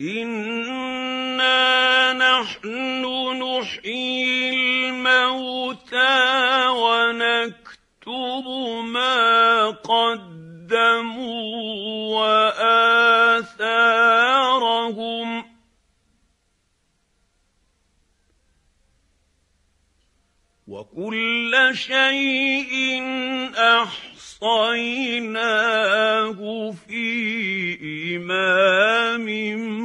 إِنَّا نَحْنُ نُحْيِي الْمَوْتَىٰ وَنَكْتُبُ مَا قَدَّمُوا وَآثَارَهُمْ ۚ وَكُلَّ شَيْءٍ أَحْصَيْنَاهُ فِي إِمَامٍ